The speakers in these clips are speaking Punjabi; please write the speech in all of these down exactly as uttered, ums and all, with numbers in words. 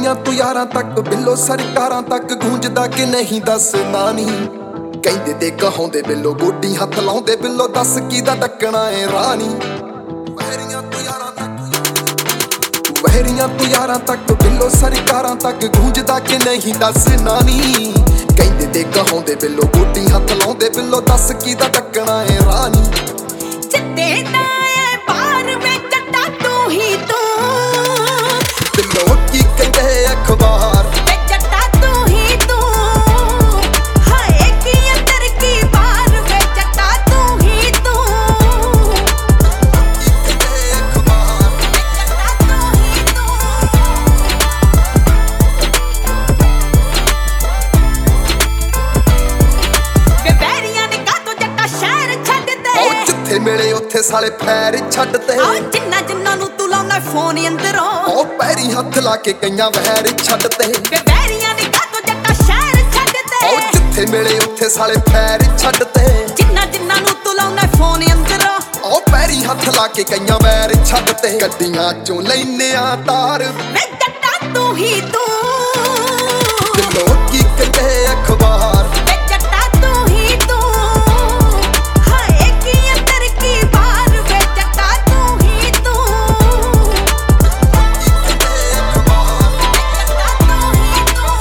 ਵਹਿਰੀਆਂ ਤੋਂ ਯਾਰਾਂ ਤੱਕ ਬਿੱਲੋ ਸਰਕਾਰਾਂ ਤੱਕ ਗੂੰਜਦਾ ਕਿ ਨਹੀਂ ਦੱਸਣਾ ਨੀ। ਕਹਿੰਦੇ ਤੇ ਕਹਾਉਂਦੇ ਬਿੱਲੋ ਗੋਡੀ ਹੱਥ ਲਾਉਂਦੇ ਬਿੱਲੋ ਦੱਸ ਕਿਹਦਾ ਡੱਕਣਾ ਏ ਰਾਣੀ। ਵਹਿਰੀਆਂ ਤੋਂ ਯਾਰਾਂ ਤੱਕ ਵਹਿਰੀਆਂ ਤੋਂ ਯਾਰਾਂ ਤੱਕ ਬਿੱਲੋ ਸਰਕਾਰਾਂ ਤੱਕ ਗੂੰਜਦਾ ਕਿ ਨਹੀਂ ਦੱਸਣਾ ਨੀ। ਕਹਿੰਦੇ ਤੇ ਕਹਾਉਂਦੇ ਬਿੱਲੋ ਗੋਡੀ ਹੱਥ ਲਾਉਂਦੇ ਬਿੱਲੋ ਦੱਸ ਕਿਹਦਾ ਡੱਕਣਾ ਏ ਰਾਣੀ। ਜਿੱਤੇ ਦਾ ਏ ਬਾਹਰ ਵਿੱਚ ਜੱਟਾ ਤੂੰ ਹੀ ਤੂੰ ਬਿੱਲੋ ਕੀ ਕਹਿੰਦੇ ਅਖਬਾਰ ਵੇ ਜੱਟਾ ਤੂੰ ਹੀ ਤੂੰ। ਹਾਏ ਕੀ ਅੰਦਰ ਕੀ ਬਾਹਰ ਵੇ ਜੱਟਾ ਤੂੰ ਹੀ ਤੂੰ। ਕੀ ਕਹਿੰਦੇ ਅਖਬਾਰ ਵੇ ਜੱਟਾ ਤੂੰ ਹੀ ਤੂੰ। ਵੇ ਵੈਰੀਆਂ ਨੇ ਕਾਹਤੋਂ ਜੱਟਾ ਸ਼ਹਿਰ ਛੱਡਦੇ। ਉਹ ਜਿੱਥੇ ਮਿਲੇ ਉੱਥੇ ਸਾਲੇ ਪੈਰ ਛੱਡਦੇ। ਆ ਜਿੰਨਾ ਜਿੰਨਾ ਨੂੰ ਤੂੰ ਲਾਉਣਾ ਫੋਨ ਅੰਦਰੋਂ ਉਹ ਪੈਰੀ ਹੱਥ ਲਾ ਕੇ ਕਈਆਂ ਵਹਿਰ ਛੱਡਦੇ। ਵੇ ਵੈਰੀਆਂ ਨੇ ਕਾਹਤੋਂ ਜੱਟਾ ਸ਼ਹਿਰ ਛੱਡਦੇ। ਉਹ ਜਿੱਥੇ ਮਿਲੇ ਉੱਥੇ ਸਾਲੇ ਪੈਰ ਛੱਡਦੇ। ਜਿੰਨਾ ਜਿੰਨਾ ਨੂੰ ਤੂੰ ਲਾਉਣਾ ਫੋਨ ਅੰਦਰੋਂ ਉਹ ਪੈਰੀ ਹੱਥ ਲਾ ਕੇ ਕਈਆਂ ਵਹਿਰ ਛੱਡਦੇ। ਗੱਡੀਆਂ ਚੋਂ ਲੈਨੇ ਆ ਤਾਰ ਵੇ ਜੱਟਾ ਤੂੰ ਹੀ ਤੂੰ। ਬਿੱਲੋ ਕੀ ਕਹਿੰਦੇ ਅਖਬਾਰ ਵੇ ਜੱਟਾ ਤੂੰ ਹੀ ਤੂੰ। ਹਾਏ ਕੀ ਅੰਦਰ ਕੀ ਬਾਹਰ ਵੇ ਜੱਟਾ ਤੂੰ ਹੀ ਤੂੰ। ਕੀ ਕਹਿੰਦੇ ਅਖਬਾਰ ਜੱਟਾ ਤੂੰ ਹੀ ਤੂੰ।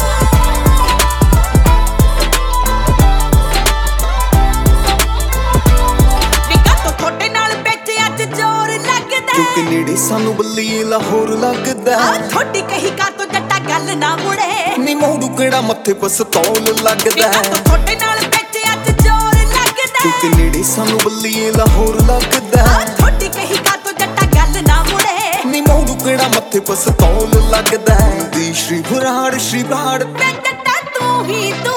ਨਿੱਕਾ ਤੋਂ ਤੁਹਾਡੇ ਨਾਲ ਵਿੱਚ ਅੱਜ ਜ਼ੋਰ ਲੱਗਦਾ। ਕਿਉਂਕਿ ਨੇੜੇ ਸਾਨੂੰ ਬੱਲੀ ਲਾਹੌਰ ਲੱਗਦਾ। ਆ ਥੋੜੀ ਕਹੀ ਕਾ ਤੋਂ ਜੱਟਾ ਗੱਲ ਨਾ ਮੁੜੇ। ਨੀ ਮੋੜੂ ਕਿਹੜਾ ਮੱਥੇ ਪਸਤੌਲ ਲੱਗਦਾ। ਨਿੱਕਾ ਤੋਂ ਤੁਹਾਡੇ ਨਾਲ ਵਿੱਚ ਅੱਜ ਜ਼ੋਰ ਲੱਗਦਾ। ਕਿਉਂਕਿ ਨੇੜੇ ਸਾਨੂੰ ਬੱਲੀ ਲਾਹੌਰ ਲੱਗਦਾ। ਆ ਥੋੜੀ ਕਹੀ ਕਾ ਤੋਂ ਜੱਟਾ ਗੱਲ ਨਾ ਮੁੜੇ। ਨੀ ਮੋੜੂ ਕਿਹੜਾ ਮੱਥੇ ਪਸਤੌਲ ਲੱਗਦਾ। ਦੀ ਸ਼੍ਰੀ ਬਰਾੜ ਸ਼੍ਰੀ ਬਰਾੜ ਵੇ ਜੱਟਾ ਤੂੰ ਹੀ ਤੂੰ।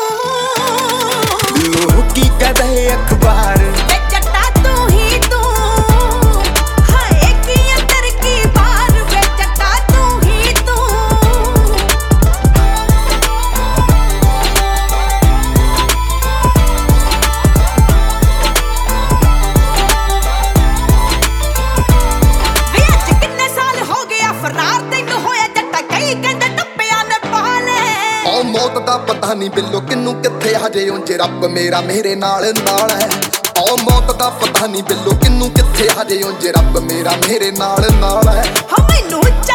ਲੋਕ ਕੀ ਕਹਦੇ ਅਖਬਾਰ ਵੇ ਜੱਟਾ ਤੂੰ ਹੀ ਤੂੰ। ਹਾਏ ਕੀ ਅੰਦਰ ਕੀ ਬਾਹਰ ਵੇ ਜੱਟਾ ਤੂੰ ਹੀ ਤੂੰ। ਵੇ ਅੱਜ ਕਿੰਨੇ ਸਾਲ ਹੋ ਗਿਆ ਫਰਾਰ ਤੈਨੂੰ ਹੋਇਆ ਜੱਟਾ ਕਈ ਕਹਿੰਦੇ ਟੱਪਿਆਂ ਨੇ ਪਾ ਲੈ। ਉਹ ਮੌਤ ਦਾ ਪਤਾ ਨਹੀਂ ਬਿੱਲੋ ਕਿੰਨੂੰ ਕਿੱਥੇ ਹਜੇ ਉਂਝ ਰੱਬ ਮੇਰਾ ਮੇਰੇ ਨਾਲ ਨਾਲ ਹੈ। ਉਹ ਮੌਤ ਦਾ ਪਤਾ ਨਹੀਂ ਬਿੱਲੋ ਕਿੰਨੂੰ ਕਿੱਥੇ ਹਜੇ ਉਂਝ ਰੱਬ ਮੇਰਾ ਮੇਰੇ ਨਾਲ ਨਾਲ ਹੈ। ਹੋ ਮੈਨੂੰ